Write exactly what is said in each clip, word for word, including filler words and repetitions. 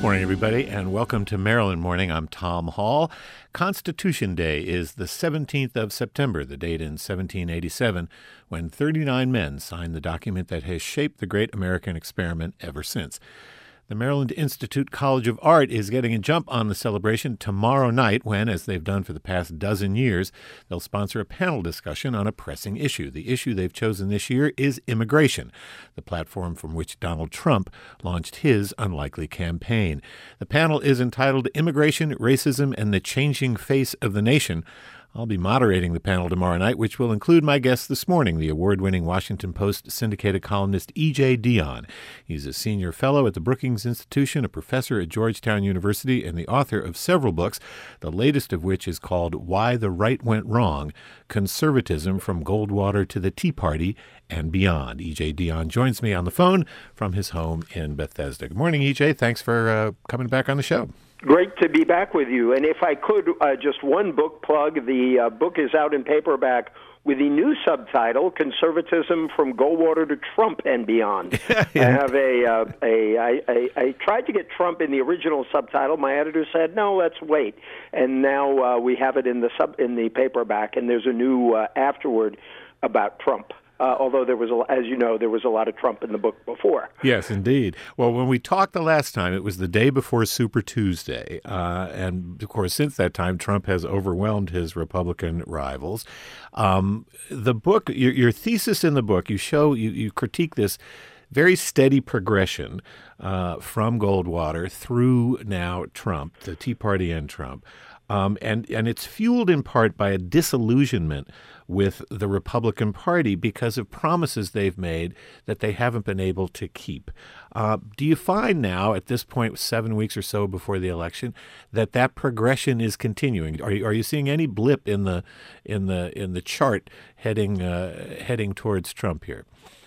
morning, everybody, and welcome to Maryland Morning. I'm Tom Hall. Constitution Day is the seventeenth of September, the date in seventeen eighty-seven, when thirty-nine men signed the document that has shaped the great American experiment ever since. The Maryland Institute College of Art is getting a jump on the celebration tomorrow night when, as they've done for the past dozen years, they'll sponsor a panel discussion on a pressing issue. The issue they've chosen this year is immigration, the platform from which Donald Trump launched his unlikely campaign. The panel is entitled Immigration, Racism, and the Changing Face of the Nation. I'll be moderating the panel tomorrow night, which will include my guest this morning, the award-winning Washington Post syndicated columnist E J Dionne. He's a senior fellow at the Brookings Institution, a professor at Georgetown University, and the author of several books, the latest of which is called Why the Right Went Wrong, Conservatism from Goldwater to the Tea Party and Beyond. E J Dionne joins me on the phone from his home in Bethesda. Good morning, E J. Thanks for uh, coming back on the show. Great to be back with you. And if I could, uh, just one book plug. The uh, book is out in paperback with the new subtitle, Conservatism from Goldwater to Trump and Beyond. yeah. I have a, uh, a I, I, I tried to get Trump in the original subtitle. My editor said, no, let's wait. And now uh, we have it in the sub in the paperback, and there's a new uh, afterword about Trump. Uh, although there was, a, as you know, there was a lot of Trump in the book before. Yes, indeed. Well, when we talked the last time, it was the day before Super Tuesday. Uh, and, of course, since that time, Trump has overwhelmed his Republican rivals. Um, the book, your, your thesis in the book, you show, you, you critique this very steady progression uh, from Goldwater through now Trump, the Tea Party and Trump. Um, and, and it's fueled in part by a disillusionment with the Republican Party because of promises they've made that they haven't been able to keep. Uh, do you find now, at this point, seven weeks or so before the election, that that progression is continuing? Are you, are you seeing any blip in the in the in the chart heading uh, heading towards Trump here?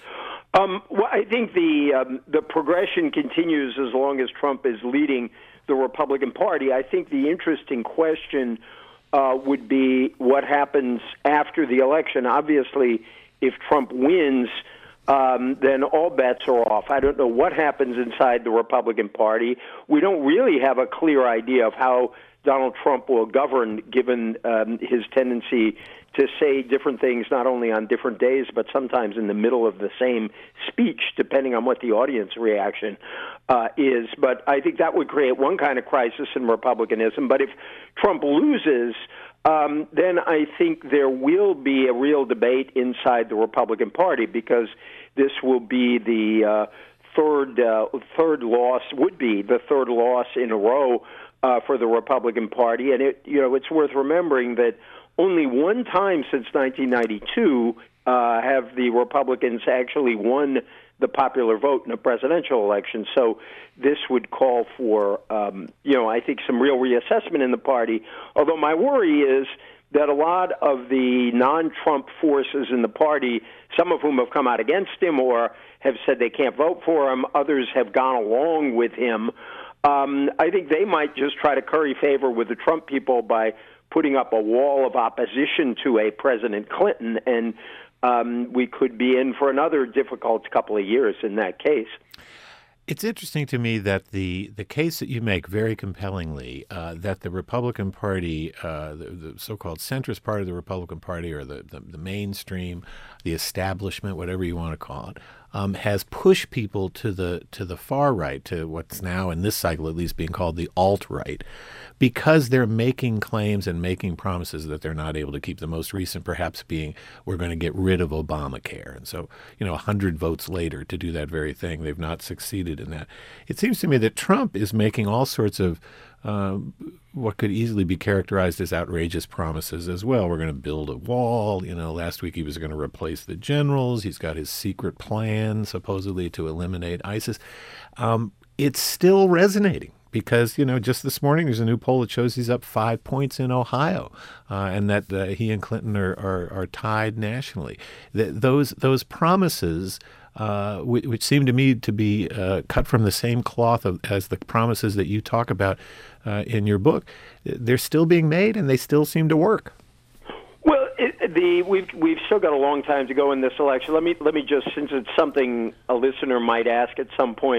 Um, well, I think the um, the progression continues as long as Trump is leading the Republican Party. I think the interesting question uh, would be what happens after the election. Obviously, if Trump wins, um, then all bets are off. I don't know what happens inside the Republican Party. We don't really have a clear idea of how Donald Trump will govern, given um, his tendency to say different things not only on different days, but sometimes in the middle of the same speech, depending on what the audience reaction uh, is. But I think that would create one kind of crisis in Republicanism. But if Trump loses, um, then I think there will be a real debate inside the Republican Party, because this will be the uh, third uh, third loss, would be the third loss in a row uh, for the Republican Party. And it, you know, it's worth remembering that only one time since nineteen ninety-two uh, have the Republicans actually won the popular vote in a presidential election. So this would call for, um, you know, I think some real reassessment in the party. Although my worry is that a lot of the non-Trump forces in the party, some of whom have come out against him or have said they can't vote for him, others have gone along with him. Um, I think they might just try to curry favor with the Trump people by putting up a wall of opposition to a President Clinton, and um, we could be in for another difficult couple of years in that case. It's interesting to me that the, the case that you make very compellingly, uh, that the Republican Party, uh, the, the so-called centrist part of the Republican Party, or the, the, the mainstream, the establishment, whatever you want to call it, um, has pushed people to the to the far right, to what's now in this cycle at least being called the alt-right, because they're making claims and making promises that they're not able to keep. The most recent perhaps being, we're going to get rid of Obamacare. And so, you know, one hundred votes later to do that very thing, they've not succeeded in that. It seems to me that Trump is making all sorts of uh, what could easily be characterized as outrageous promises as well. We're going to build a wall. You know, last week he was going to replace the generals. He's got his secret plan, supposedly, to eliminate ISIS. Um, it's still resonating because, you know, just this morning there's a new poll that shows he's up five points in Ohio, uh, and that uh, he and Clinton are, are, are tied nationally. Th- those those promises Uh, which, which seem to me to be uh, cut from the same cloth of, as the promises that you talk about uh, in your book. They're still being made, and they still seem to work. Well, it, the we've we've still got a long time to go in this election. Let me let me just, since it's something a listener might ask at some point,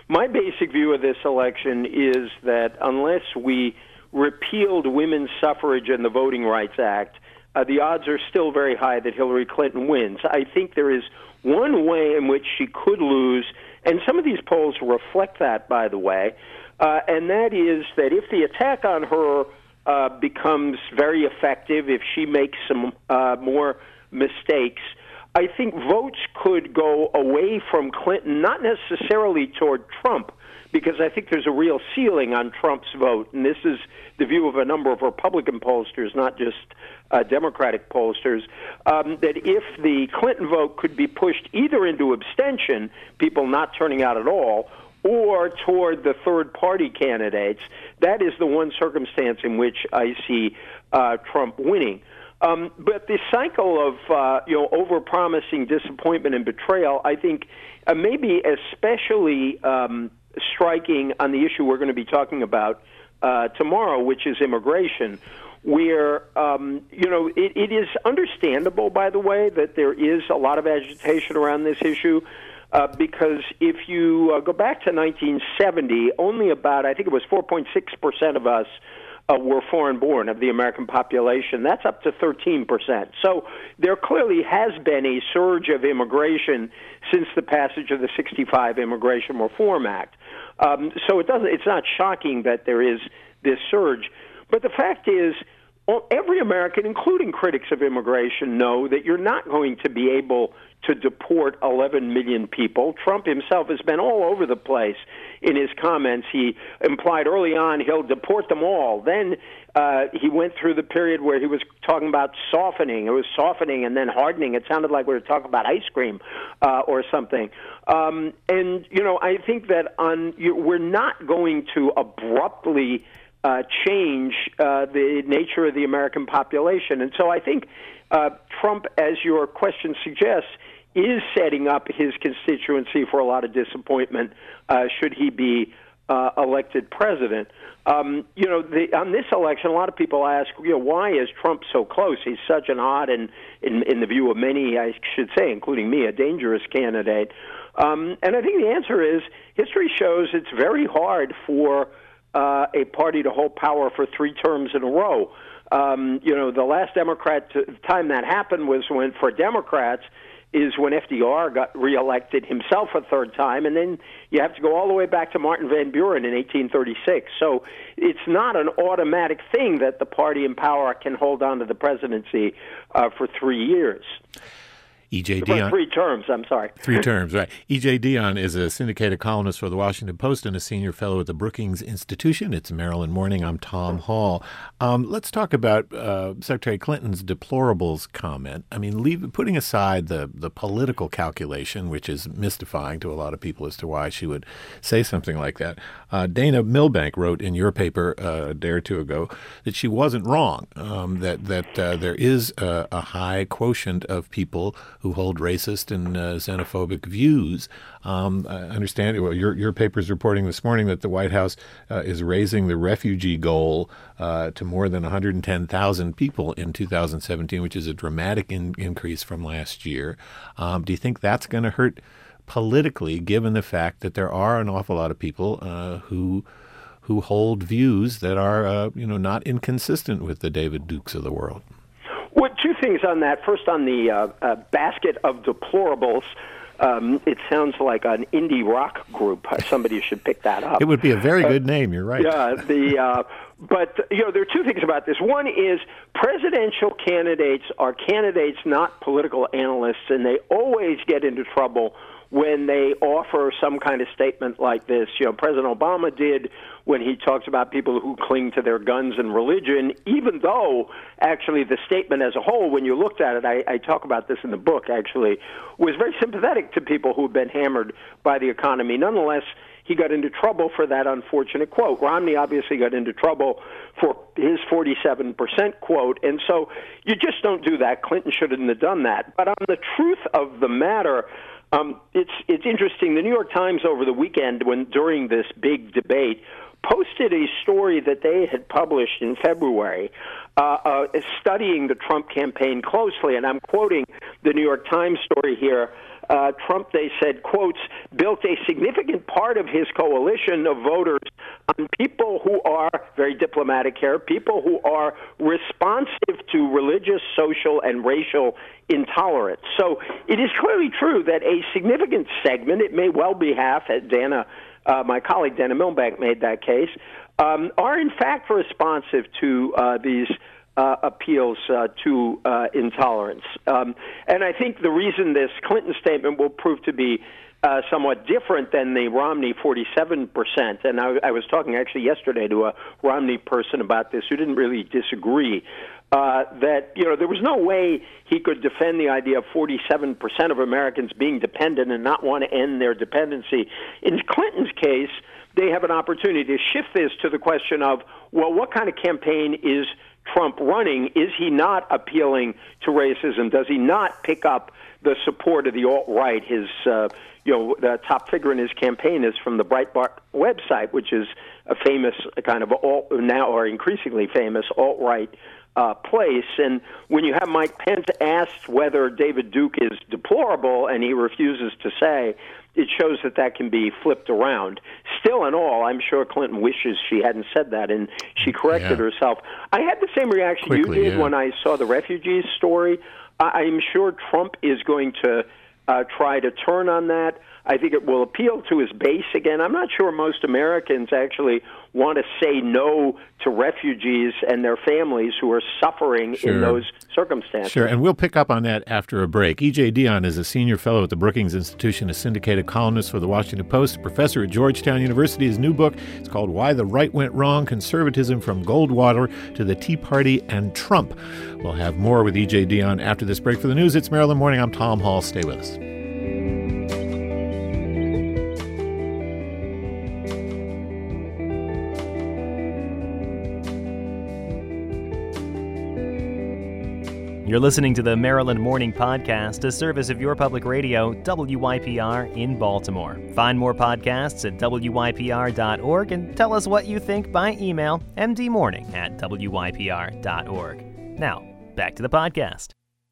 My basic view of this election is that unless we repealed women's suffrage and the Voting Rights Act, uh, the odds are still very high that Hillary Clinton wins. I think there is one way in which she could lose, and some of these polls reflect that, by the way, uh, and that is that if the attack on her uh, becomes very effective, if she makes some uh, more mistakes, I think votes could go away from Clinton, not necessarily toward Trump, because I think there's a real ceiling on Trump's vote, and this is the view of a number of Republican pollsters, not just uh, Democratic pollsters, um, that if the Clinton vote could be pushed either into abstention, people not turning out at all, or toward the third-party candidates, that is the one circumstance in which I see uh, Trump winning. Um, but the cycle of uh, you know overpromising, disappointment, and betrayal, I think, uh, maybe especially um, striking on the issue we're going to be talking about uh, tomorrow, which is immigration, where um, you know it, it is understandable, by the way, that there is a lot of agitation around this issue. Uh, because if you uh, go back to nineteen seventy, only about, I think it was four point six percent of us uh, were foreign-born of the American population. That's up to thirteen percent. So there clearly has been a surge of immigration since the passage of the sixty-five Immigration Reform Act. Um, so it doesn't, it's not shocking that there is this surge. But the fact is, every American, including critics of immigration, know that you're not going to be able to deport eleven million people. Trump himself has been all over the place in his comments. He implied early on he'll deport them all. Then uh, he went through the period where he was talking about softening. It was softening and then hardening. It sounded like we were talking about ice cream uh, or something. Um, and, you know, I think that on you, we're not going to abruptly Uh, change uh, the nature of the American population. And so I think uh, Trump, as your question suggests, is setting up his constituency for a lot of disappointment uh, should he be uh, elected president. Um, you know, the, on this election, a lot of people ask, you know, why is Trump so close? He's such an odd and, in, in the view of many, I should say, including me, a dangerous candidate. Um, and I think the answer is history shows it's very hard for Uh, a party to hold power for three terms in a row. Um, you know, the last Democrat t- time that happened was when, for Democrats, is when F D R got reelected himself a third time, and then you have to go all the way back to Martin Van Buren in eighteen thirty-six. So it's not an automatic thing that the party in power can hold on to the presidency uh, for three years. E J. Dionne. Three terms, I'm sorry. Three terms, right. E J. Dionne is a syndicated columnist for the Washington Post and a senior fellow at the Brookings Institution. It's Maryland Morning. I'm Tom Hall. Um, let's talk about uh, Secretary Clinton's deplorables comment. I mean, leave, putting aside the, the political calculation, which is mystifying to a lot of people as to why she would say something like that. Uh, Dana Milbank wrote in your paper uh, a day or two ago that she wasn't wrong, um, that, that uh, there is a, a high quotient of people who hold racist and uh, xenophobic views. Um, I understand, well, your, your paper is reporting this morning that the White House uh, is raising the refugee goal uh, to more than one hundred ten thousand people in two thousand seventeen, which is a dramatic in- increase from last year. Um, do you think that's going to hurt politically, given the fact that there are an awful lot of people uh, who who hold views that are, uh, you know, not inconsistent with the David Dukes of the world? Well, two things on that. First, on the uh, uh, basket of deplorables, um, it sounds like an indie rock group. Somebody should pick that up. It would be a very good uh, name. You're right. Yeah. The uh, but you know there are two things about this. One is presidential candidates are candidates, not political analysts, and they always get into trouble when they offer some kind of statement like this. You know, President Obama did when he talks about people who cling to their guns and religion, even though actually the statement as a whole, when you looked at it, I, I talk about this in the book actually, was very sympathetic to people who had been hammered by the economy. Nonetheless, he got into trouble for that unfortunate quote. Romney obviously got into trouble for his forty-seven percent quote, and so you just don't do that. Clinton shouldn't have done that. But on the truth of the matter, um, it's it's interesting. The New York Times over the weekend, when during this big debate, posted a story that they had published in February, uh, uh, studying the Trump campaign closely, and I'm quoting the New York Times story here. uh, Trump, they said, quotes, built a significant part of his coalition of voters on people who are, very diplomatic here, people who are responsive to religious, social, and racial intolerance. So it is clearly true that a significant segment, it may well be half, as Dana, uh, my colleague Dana Milbank made that case, um, are in fact responsive to uh, these Uh, appeals uh, to uh, intolerance. Um, and I think the reason this Clinton statement will prove to be uh, somewhat different than the Romney forty-seven percent, and I, I was talking actually yesterday to a Romney person about this who didn't really disagree, uh, that, you know, there was no way he could defend the idea of forty-seven percent of Americans being dependent and not want to end their dependency. In Clinton's case, they have an opportunity to shift this to the question of, well, what kind of campaign is Trump running? Is he not appealing to racism? Does he not pick up the support of the alt-right? His, uh, you know, the top figure in his campaign is from the Breitbart website, which is a famous kind of alt, now or increasingly famous alt-right uh, place. And when you have Mike Pence asked whether David Duke is deplorable, and he refuses to say, it shows that that can be flipped around. Still in all, I'm sure Clinton wishes she hadn't said that, and she corrected yeah. herself. I had the same reaction Quickly, you did yeah. when I saw the refugees story. I- I'm sure Trump is going to uh, try to turn on that. I think it will appeal to his base again. I'm not sure most Americans actually want to say no to refugees and their families who are suffering sure. in those circumstances. Sure, and we'll pick up on that after a break. E J Dionne is a senior fellow at the Brookings Institution, a syndicated columnist for the Washington Post, a professor at Georgetown University. His new book is called Why the Right Went Wrong, Conservatism from Goldwater to the Tea Party and Trump. We'll have more with E J Dionne after this break. For the news, it's Maryland Morning. I'm Tom Hall. Stay with us. You're listening to the Maryland Morning Podcast, a service of your public radio, W Y P R, in Baltimore. Find more podcasts at W Y P R dot org and tell us what you think by email, m d morning at W Y P R dot org. Now, back to the podcast.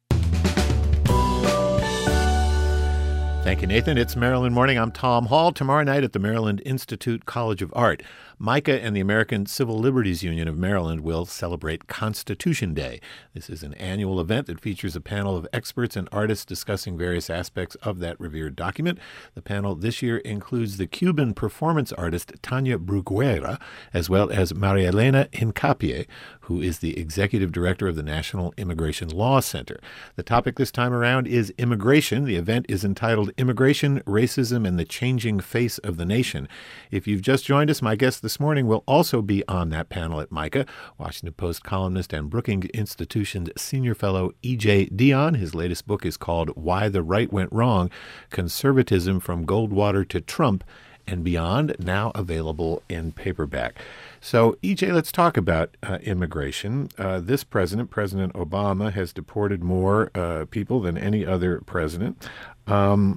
Thank you, Nathan. It's Maryland Morning. I'm Tom Hall. Tomorrow night at the Maryland Institute College of Art, MICA and the American Civil Liberties Union of Maryland will celebrate Constitution Day. This is an annual event that features a panel of experts and artists discussing various aspects of that revered document. The panel this year includes the Cuban performance artist Tania Bruguera, as well as Maria Elena Hincapie, who is the executive director of the National Immigration Law Center. The topic this time around is immigration. The event is entitled Immigration, Racism, and the Changing Face of the Nation. If you've just joined us, my guest this morning will also be on that panel at MICA, Washington Post columnist and Brookings Institution's senior fellow E J Dionne. His latest book is called Why the Right Went Wrong, Conservatism from Goldwater to Trump and Beyond, now available in paperback. So, E J, let's talk about uh, immigration. Uh, this president, President Obama, has deported more uh, people than any other president. Um,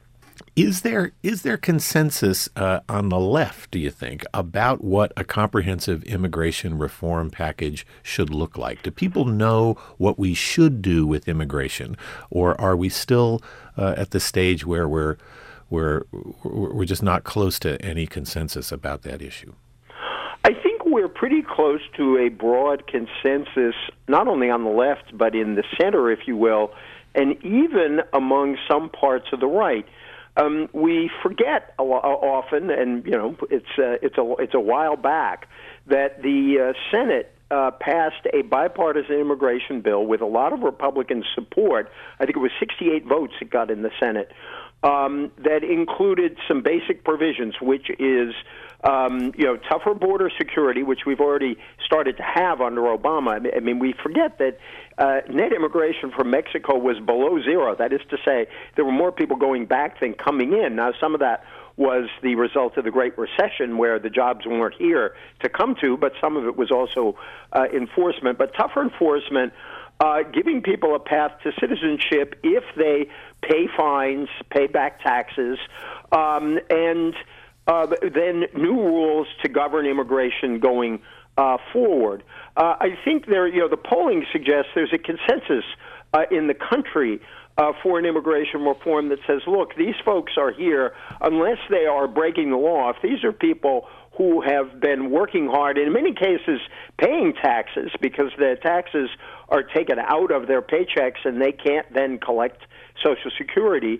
is there is there consensus uh, on the left, do you think, about what a comprehensive immigration reform package should look like? Do people know what we should do with immigration, or are we still uh, at the stage where we're we're we're just not close to any consensus about that issue? I think we're pretty close to a broad consensus, not only on the left, but in the center, if you will, and even among some parts of the right. Um, we forget a lo- often, and you know, it's uh, it's a it's a while back that the uh, Senate uh, passed a bipartisan immigration bill with a lot of Republican support. I think it was sixty-eight votes it got in the Senate. Um, that included some basic provisions, which is, um, you know, tougher border security, which we've already started to have under Obama. I mean, we forget that uh, net immigration from Mexico was below zero. That is to say, there were more people going back than coming in. Now, some of that was the result of the Great Recession, where the jobs weren't here to come to, but some of it was also uh, enforcement. But tougher enforcement, uh, giving people a path to citizenship if they pay fines, pay back taxes, um, and uh, then new rules to govern immigration going uh, forward. Uh, I think there, you know, the polling suggests there's a consensus uh, in the country uh, for an immigration reform that says, look, these folks are here unless they are breaking the law. If these are people who have been working hard, in many cases paying taxes because their taxes are taken out of their paychecks and they can't then collect Social Security,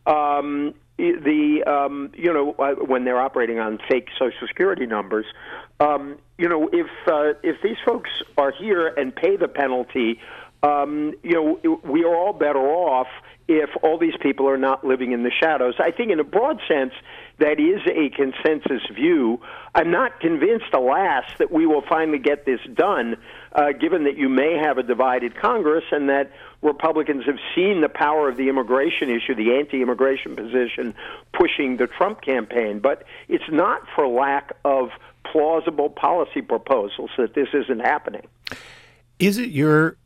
um, the um, you know uh, when they're operating on fake Social Security numbers, um, you know if uh, if these folks are here and pay the penalty, um, you know we are all better off if all these people are not living in the shadows. I think in a broad sense, that is a consensus view. I'm not convinced, alas, that we will finally get this done, uh, given that you may have a divided Congress and that Republicans have seen the power of the immigration issue, the anti-immigration position, pushing the Trump campaign. But it's not for lack of plausible policy proposals that this isn't happening. Is it your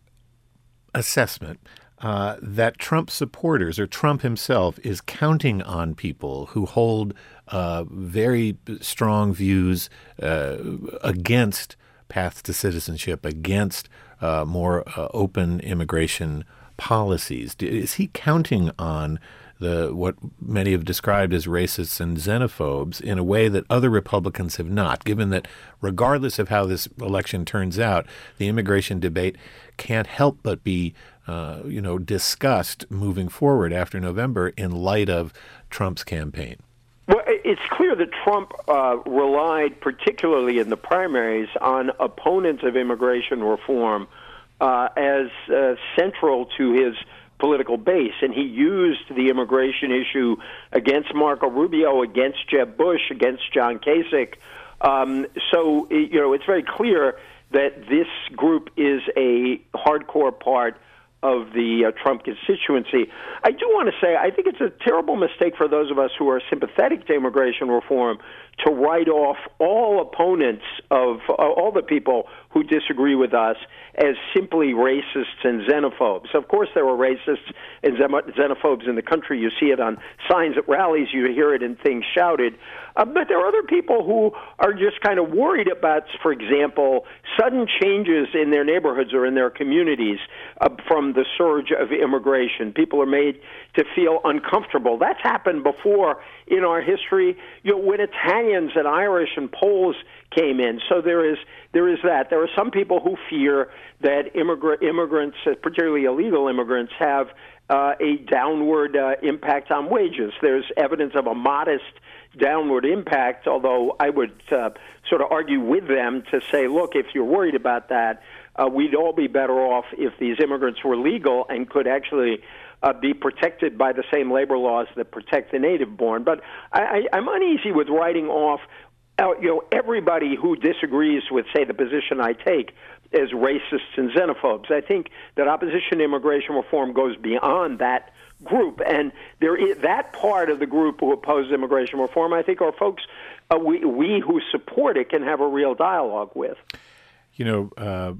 assessment Uh, that Trump supporters or Trump himself is counting on people who hold uh, very strong views uh, against paths to citizenship, against uh, more uh, open immigration policies? Is he counting on the what many have described as racists and xenophobes in a way that other Republicans have not, given that regardless of how this election turns out, the immigration debate can't help but be Uh, you know, discussed moving forward after November in light of Trump's campaign? Well, it's clear that Trump uh, relied, particularly in the primaries, on opponents of immigration reform uh, as uh, central to his political base. And he used the immigration issue against Marco Rubio, against Jeb Bush, against John Kasich. Um, so, you know, it's very clear that this group is a hardcore part of the uh, Trump constituency. I do want to say I think it's a terrible mistake for those of us who are sympathetic to immigration reform to write off all opponents of uh, all the people who disagree with us as simply racists and xenophobes. Of course there are racists and xenophobes in the country. You see it on signs at rallies. You hear it in things shouted. Uh, but there are other people who are just kind of worried about, for example, sudden changes in their neighborhoods or in their communities uh, from the surge of immigration. People are made to feel uncomfortable. That's happened before in our history, you know, when Italians and Irish and Poles came in. So there is there is that. There are some people who fear that immigrant immigrants, particularly illegal immigrants, have uh, a downward uh, impact on wages. There's evidence of a modest downward impact, although I would uh, sort of argue with them to say, look, if you're worried about that, uh, we'd all be better off if these immigrants were legal and could actually uh, be protected by the same labor laws that protect the native-born. But I, I, I'm uneasy with writing off uh, you know, everybody who disagrees with, say, the position I take as racists and xenophobes. I think that opposition to immigration reform goes beyond that group, and there is that part of the group who oppose immigration reform, I think, are folks uh, we, we who support it can have a real dialogue with. You know, uh,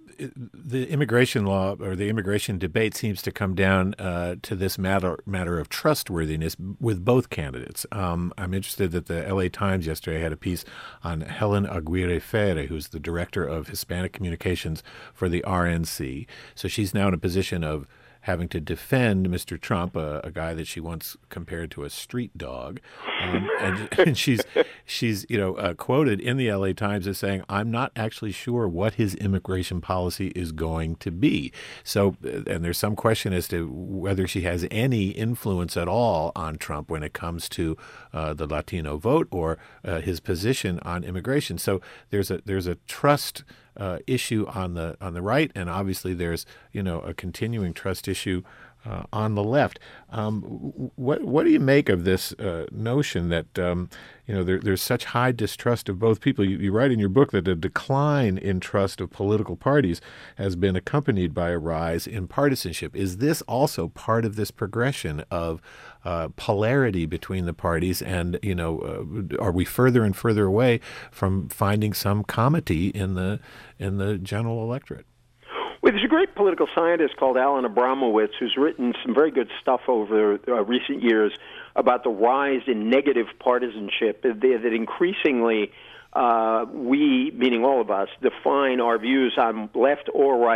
the immigration law or the immigration debate seems to come down uh, to this matter matter of trustworthiness with both candidates. Um, I'm interested that the L A Times yesterday had a piece on Helen Aguirre Ferre, who's the director of Hispanic Communications for the R N C. So she's now in a position of having to defend Mister Trump, a, a guy that she once compared to a street dog, um, and, and she's she's you know uh, quoted in the L A Times as saying, "I'm not actually sure what his immigration policy is going to be." So, and there's some question as to whether she has any influence at all on Trump when it comes to uh, the Latino vote or uh, his position on immigration. So there's a there's a trust Uh, issue on the on the right, and obviously there's you know a continuing trust issue uh, on the left. Um, what what do you make of this uh, notion that um, you know there, there's such high distrust of both people? You, you write in your book that a decline in trust of political parties has been accompanied by a rise in partisanship. Is this also part of this progression of uh, polarity between the parties, and you know uh, are we further and further away from finding some comity in the in the general electorate? Well, there's a great political scientist called Alan Abramowitz who's written some very good stuff over uh, recent years about the rise in negative partisanship, that, that increasingly uh, we, meaning all of us, define our views on left or right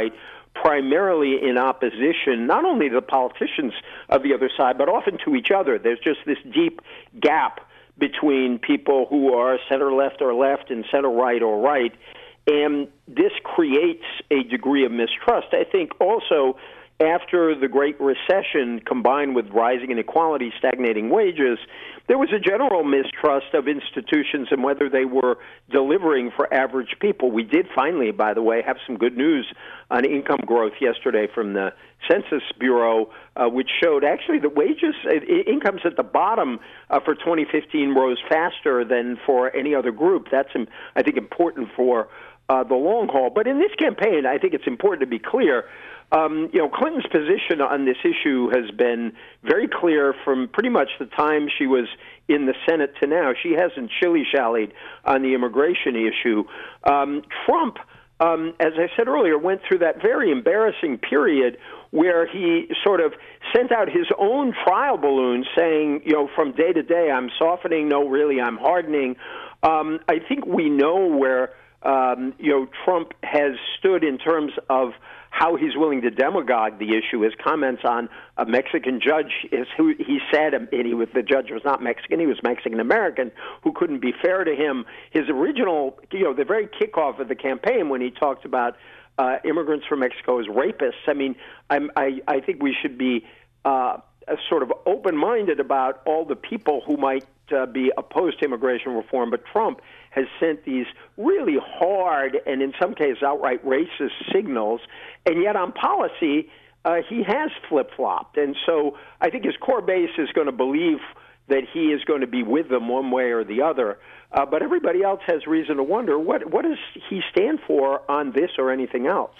primarily in opposition, not only to the politicians of the other side, but often to each other. There's just this deep gap between people who are center-left or left and center-right or right, and this creates a degree of mistrust. I think also after the Great Recession, combined with rising inequality, stagnating wages, there was a general mistrust of institutions and whether they were delivering for average people. We did finally, by the way, have some good news on income growth yesterday from the Census Bureau, uh, which showed actually the wages, uh, incomes at the bottom uh, for twenty fifteen rose faster than for any other group. That's, I think, important for uh, the long haul. But in this campaign, I think it's important to be clear. Um, you know, Clinton's position on this issue has been very clear from pretty much the time she was in the Senate to now. She hasn't shilly-shallied on the immigration issue. Um, Trump, um, as I said earlier, went through that very embarrassing period where he sort of sent out his own trial balloon saying, you know, from day to day, I'm softening, no, really, I'm hardening. Um, I think we know where, um, you know, Trump has stood in terms of how he's willing to demagogue the issue. His comments on a Mexican judge is who he said, and he was, the judge was not Mexican, he was Mexican-American, who couldn't be fair to him. His original, you know, the very kickoff of the campaign when he talked about uh, immigrants from Mexico as rapists, I mean, I'm, I, I think we should be uh, sort of open-minded about all the people who might uh, be opposed to immigration reform, but Trump has sent these really hard and in some cases outright racist signals, and yet on policy, uh, he has flip-flopped. And so I think his core base is going to believe that he is going to be with them one way or the other. Uh, but everybody else has reason to wonder, what, what does he stand for on this or anything else?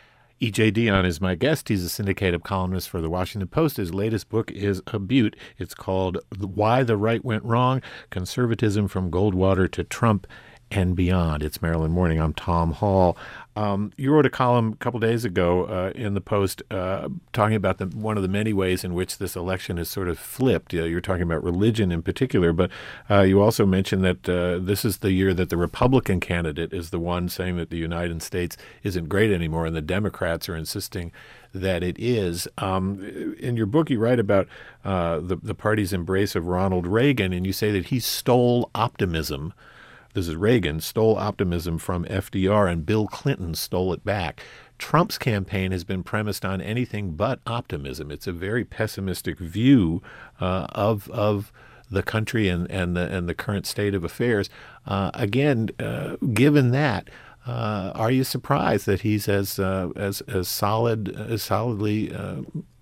E J. Dionne is my guest. He's a syndicated columnist for The Washington Post. His latest book is a beaut. It's called Why the Right Went Wrong, Conservatism from Goldwater to Trump and Beyond. It's Maryland Morning. I'm Tom Hall. Um, you wrote a column a couple days ago uh, in the Post uh, talking about the, one of the many ways in which this election is sort of flipped. You know, you're talking about religion in particular, but uh, you also mentioned that uh, this is the year that the Republican candidate is the one saying that the United States isn't great anymore, and the Democrats are insisting that it is. Um, in your book, you write about uh, the, the party's embrace of Ronald Reagan, and you say that he stole optimism. This is Reagan, stole optimism from F D R, and Bill Clinton stole it back. Trump's campaign has been premised on anything but optimism. It's a very pessimistic view uh, of of the country and, and, the, and the current state of affairs. Uh, again, uh, given that, uh, are you surprised that he's as uh, as as solid as solidly uh,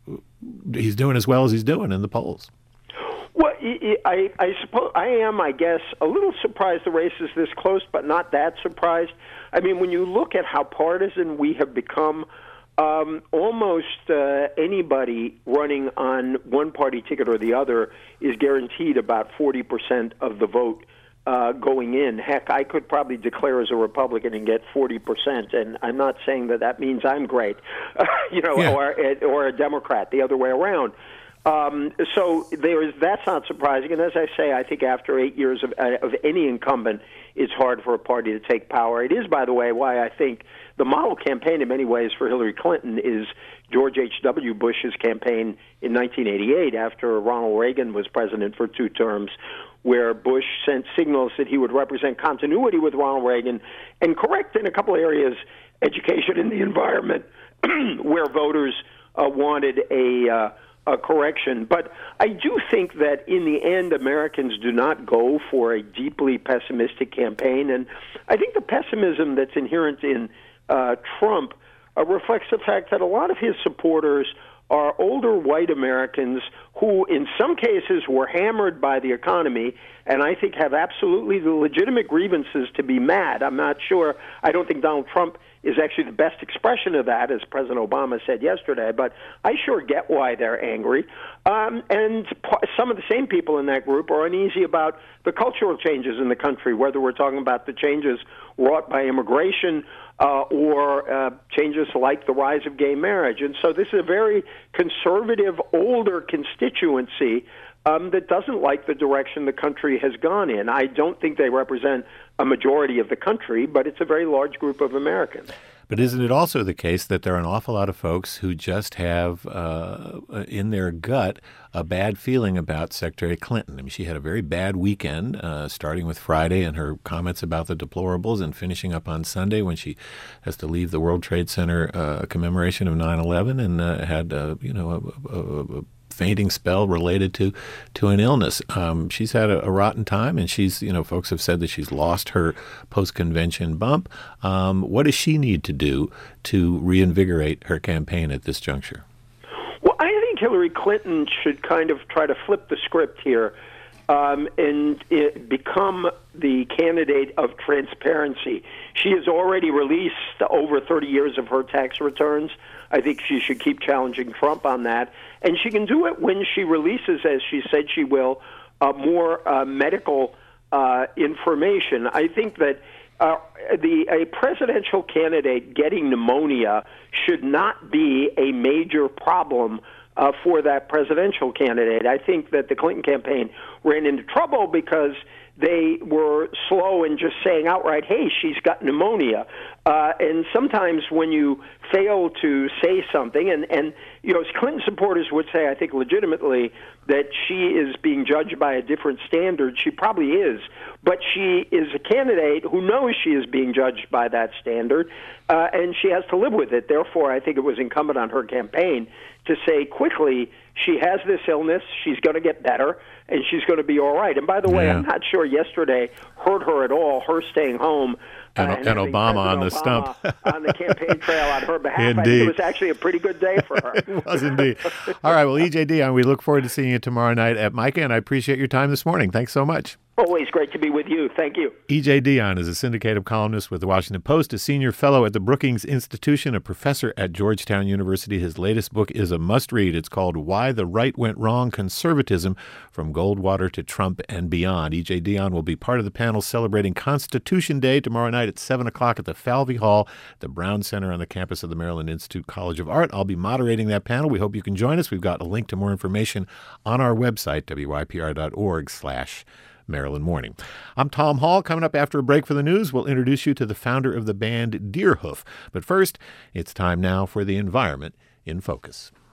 he's doing as well as he's doing in the polls? Well, I, I suppose I am, I guess, a little surprised the race is this close, but not that surprised. I mean, when you look at how partisan we have become, um, almost uh, anybody running on one party ticket or the other is guaranteed about forty percent of the vote uh, going in. Heck, I could probably declare as a Republican and get forty percent, and I'm not saying that that means I'm great, you know, yeah. or, or a Democrat, the other way around. Um, so there is, that's not surprising. And as I say, I think after eight years of, uh, of any incumbent, it's hard for a party to take power. It is, by the way, why I think the model campaign in many ways for Hillary Clinton is George H W. Bush's campaign in nineteen eighty-eight after Ronald Reagan was president for two terms, where Bush sent signals that he would represent continuity with Ronald Reagan and correct in a couple areas, education and the environment, where voters uh, wanted a... Uh, A correction. But I do think that in the end, Americans do not go for a deeply pessimistic campaign. And I think the pessimism that's inherent in uh, Trump uh, reflects the fact that a lot of his supporters are older white Americans who, in some cases, were hammered by the economy, and I think have absolutely the legitimate grievances to be mad. I'm not sure. I don't think Donald Trump is actually the best expression of that, as President Obama said yesterday, but I sure get why they're angry. Um, and p- some of the same people in that group are uneasy about the cultural changes in the country, whether we're talking about the changes wrought by immigration uh, or uh, changes like the rise of gay marriage. And so this is a very conservative, older constituency Um, that doesn't like the direction the country has gone in. I don't think they represent a majority of the country, but it's a very large group of Americans. But isn't it also the case that there are an awful lot of folks who just have uh, in their gut a bad feeling about Secretary Clinton? I mean, she had a very bad weekend, uh, starting with Friday and her comments about the deplorables and finishing up on Sunday when she has to leave the World Trade Center uh, commemoration of nine eleven and uh, had, uh, you know, a, a, a fainting spell related to to an illness. Um, she's had a, a rotten time, and she's, you know, folks have said that she's lost her post-convention bump. Um, what does she need to do to reinvigorate her campaign at this juncture? Well, I think Hillary Clinton should kind of try to flip the script here um, and it become the candidate of transparency. She has already released over thirty years of her tax returns. I think she should keep challenging Trump on that. And she can do it when she releases, as she said she will, uh, more uh, medical uh, information. I think that uh, the a presidential candidate getting pneumonia should not be a major problem uh, for that presidential candidate. I think that the Clinton campaign ran into trouble because they were slow in just saying outright, hey, she's got pneumonia. Uh, and sometimes when you fail to say something, and, and, you know, Clinton supporters would say, I think legitimately, that she is being judged by a different standard. She probably is. But she is a candidate who knows she is being judged by that standard, uh, and she has to live with it. Therefore, I think it was incumbent on her campaign to say quickly, she has this illness, she's going to get better, and she's going to be all right. And by the way, yeah. I'm not sure yesterday hurt her at all, her staying home. And, uh, and, and Obama on the Obama stump. on the campaign trail on her behalf. Indeed. I think it was actually a pretty good day for her. It was indeed. All right, well, E J Dionne, we look forward to seeing you tomorrow night at Micah, and I appreciate your time this morning. Thanks so much. Always great to be with you. Thank you. E J Dionne is a syndicated columnist with the Washington Post, a senior fellow at the Brookings Institution, a professor at Georgetown University. His latest book is a must-read. It's called Why the Right Went Wrong, Conservatism from Goldwater to Trump and Beyond. E J Dionne will be part of the panel celebrating Constitution Day tomorrow night at seven o'clock at the Falvey Hall, the Brown Center on the campus of the Maryland Institute College of Art. I'll be moderating that panel. We hope you can join us. We've got a link to more information on our website, W Y P R dot org slash Maryland Morning. I'm Tom Hall. Coming up after a break for the news, we'll introduce you to the founder of the band Deerhoof. But first, it's time now for the environment in focus.